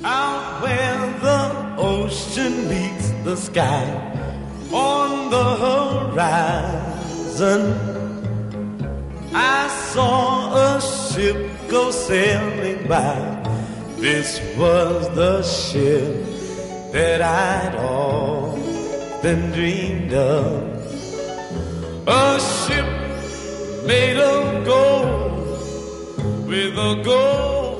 Out where the ocean meets the sky, on the horizon, I saw a ship go sailing by. This was the ship that I'd often dreamed of. A ship made of gold with a gold